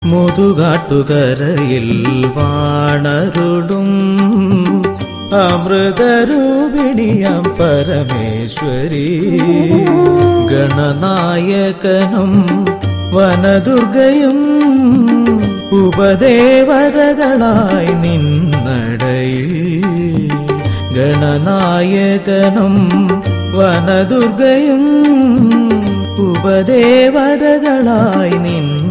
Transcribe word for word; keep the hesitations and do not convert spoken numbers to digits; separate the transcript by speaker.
Speaker 1: മുതുകാട്ടുകരയിൽ വാണരുളും അമൃതരൂപിണിയാം പരമേശ്വരി. ഗണനായകനും വനദുർഗയും ഉപദേവതകളായി നിന്നടയിൽ. ഗണനായകനും വനദുർഗയും ഉപദേവതകളായി നിന്ന